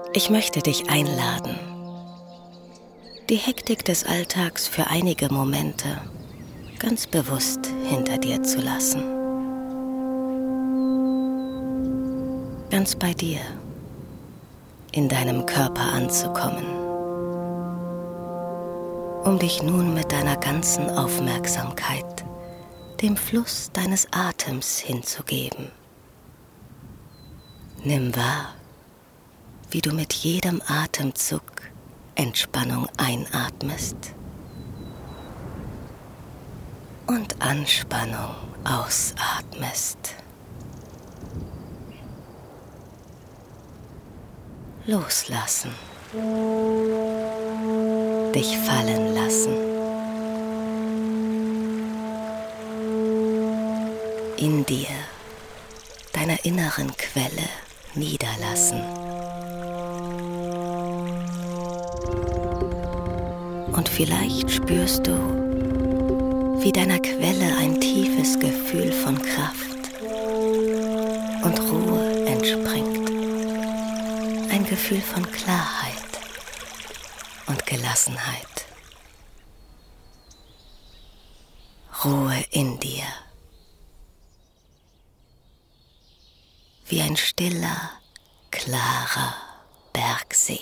Ich möchte dich einladen, die Hektik des Alltags für einige Momente ganz bewusst hinter dir zu lassen. Ganz bei dir, in deinem Körper anzukommen, um dich nun mit deiner ganzen Aufmerksamkeit dem Fluss deines Atems hinzugeben. Nimm wahr, wie du mit jedem Atemzug Entspannung einatmest und Anspannung ausatmest. Loslassen. Dich fallen lassen. In dir, deiner inneren Quelle, niederlassen. Und vielleicht spürst du, wie deiner Quelle ein tiefes Gefühl von Kraft und Ruhe entspringt. Ein Gefühl von Klarheit und Gelassenheit. Ruhe in dir. Wie ein stiller, klarer Bergsee.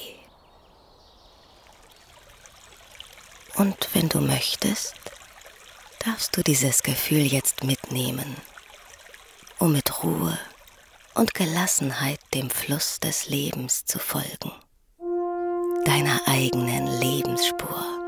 Und wenn du möchtest, darfst du dieses Gefühl jetzt mitnehmen, um mit Ruhe und Gelassenheit dem Fluss des Lebens zu folgen, deiner eigenen Lebensspur.